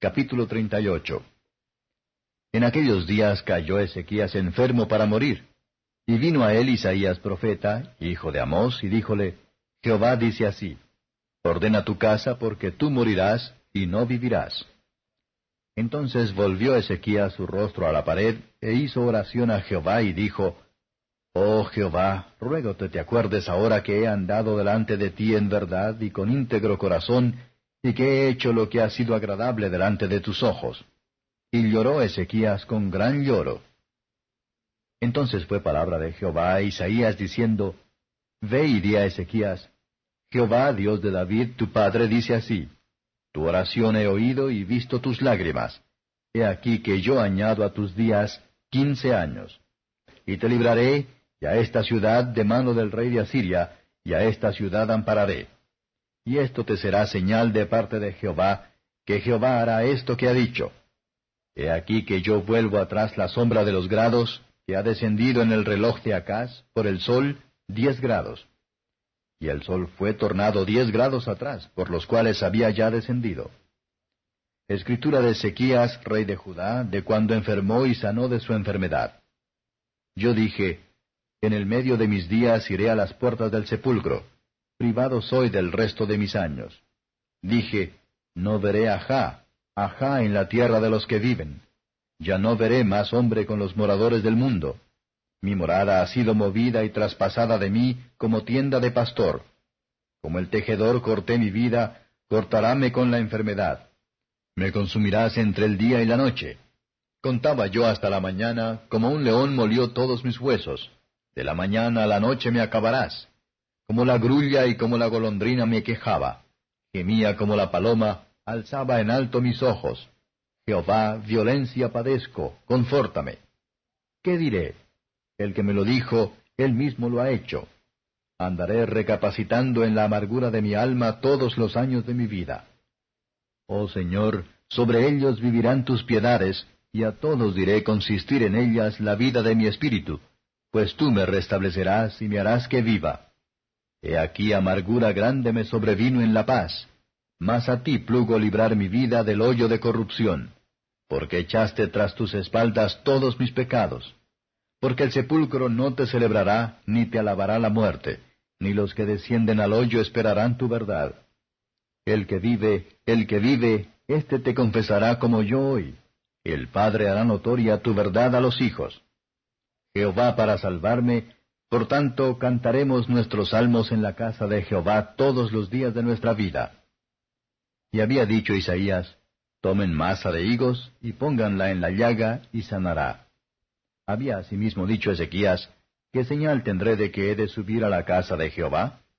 Capítulo 38. En aquellos días cayó Ezequías enfermo para morir. Y vino a él Isaías profeta, hijo de Amós, y díjole, Jehová dice así, ordena tu casa porque tú morirás y no vivirás. Entonces volvió Ezequías su rostro a la pared, e hizo oración a Jehová, y dijo, Oh Jehová, ruégote te acuerdes ahora que he andado delante de ti en verdad y con íntegro corazón, y que he hecho lo que ha sido agradable delante de tus ojos. Y lloró Ezequías con gran lloro. Entonces fue palabra de Jehová a Isaías diciendo, Ve y di a Ezequías, Jehová, Dios de David, tu padre, dice así, Tu oración he oído y visto tus lágrimas. He aquí que yo añado a tus días 15 años. Y te libraré, y a esta ciudad de mano del rey de Asiria, y a esta ciudad ampararé. Y esto te será señal de parte de Jehová, que Jehová hará esto que ha dicho. He aquí que yo vuelvo atrás la sombra de los grados, que ha descendido en el reloj de Acaz, por el sol, 10 grados. Y el sol fue tornado 10 grados atrás, por los cuales había ya descendido. Escritura de Ezequías, rey de Judá, de cuando enfermó y sanó de su enfermedad. Yo dije, en el medio de mis días iré a las puertas del sepulcro, privado soy del resto de mis años. Dije, no veré ajá en la tierra de los que viven. Ya no veré más hombre con los moradores del mundo. Mi morada ha sido movida y traspasada de mí como tienda de pastor. Como el tejedor corté mi vida, cortaráme con la enfermedad. Me consumirás entre el día y la noche. Contaba yo hasta la mañana, como un león molió todos mis huesos. De la mañana a la noche me acabarás. Como la grulla y como la golondrina me quejaba. Gemía como la paloma, alzaba en alto mis ojos. Jehová, violencia padezco, confórtame. ¿Qué diré? El que me lo dijo, él mismo lo ha hecho. Andaré recapacitando en la amargura de mi alma todos los años de mi vida. Oh Señor, sobre ellos vivirán tus piedades, y a todos diré consistir en ellas la vida de mi espíritu, pues tú me restablecerás y me harás que viva. He aquí amargura grande me sobrevino en la paz, mas a ti plugo librar mi vida del hoyo de corrupción, porque echaste tras tus espaldas todos mis pecados. Porque el sepulcro no te celebrará, ni te alabará la muerte, ni los que descienden al hoyo esperarán tu verdad. El que vive, éste te confesará como yo hoy. El Padre hará notoria tu verdad a los hijos. Jehová para salvarme, por tanto cantaremos nuestros salmos en la casa de Jehová todos los días de nuestra vida. Y había dicho Isaías, tomen masa de higos, y pónganla en la llaga, y sanará. Había asimismo dicho Ezequías, ¿qué señal tendré de que he de subir a la casa de Jehová?